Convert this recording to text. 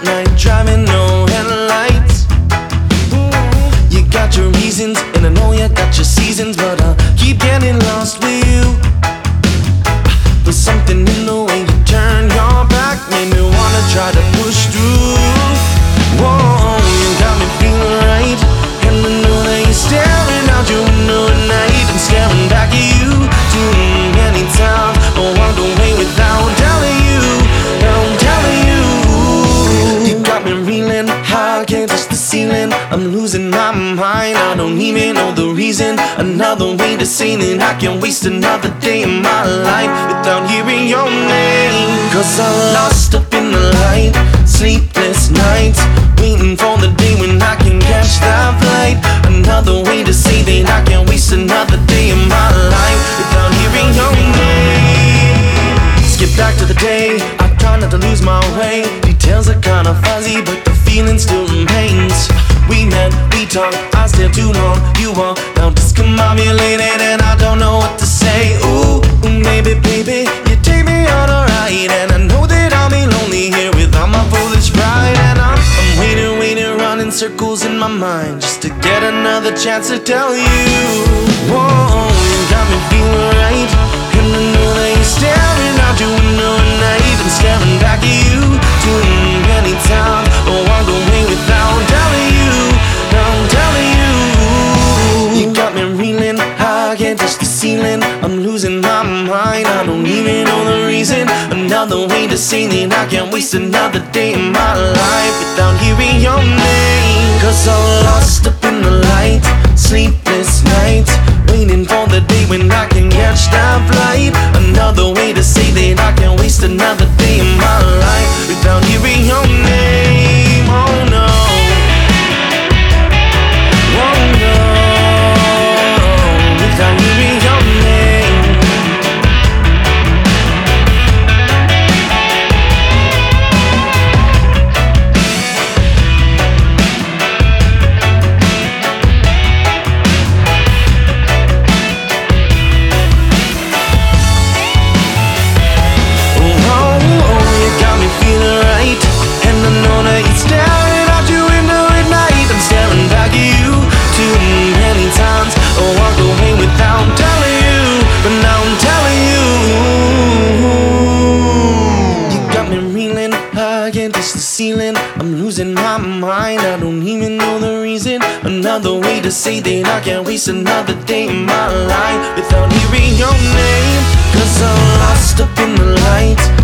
night, driving no headlights. You got your reasons, and I know you got your seasons, but I keep getting lost with you. There's something in the way you turn your back, made me wanna try to push through. Whoa, you got me feeling right, and I know that you're staring out your window at night and staring back at you too many times. I walked away without telling you, I'm telling you. You got me reeling high, can't touch the ceiling. I'm losing my mind, I don't even know the reason. Another way to say that I can't waste another day in my life without hearing your name. Cause I'm lost up in the light, sleepless nights, waiting for the day when I can catch that flight. Another way to say that I can't waste another day in my life without hearing your name. Skip back to the day, I try not to lose my way. Details are kinda fuzzy, but the feeling still remains. We met, we talked, I stayed too long. You are now discombobulated and I don't know what to say. Ooh, maybe, baby, you take me on a ride, and I know that I'll be lonely here without my foolish pride. And I'm waiting, running circles in my mind just to get another chance to tell you. Whoa, you got me feeling right, and I know that you're staring out your window at night and staring back at you too many times. Oh, I'll go away without telling you, I'm telling you. You got me reeling high, can't touch the ceiling. I'm losing my mind, I don't even know the reason. Another way to say that I can't waste another day in my life without hearing your name. Cause I'm lost up in the light, sleepless nights, waiting for the day when I can catch that flight. Another way to say that I can't waste another day in my life without hearing your name. Oh no, oh no, without hearing your name. I'm losing my mind, I don't even know the reason. Another way to say that I can't waste another day in my life without hearing your name. Cause I'm lost up in the light,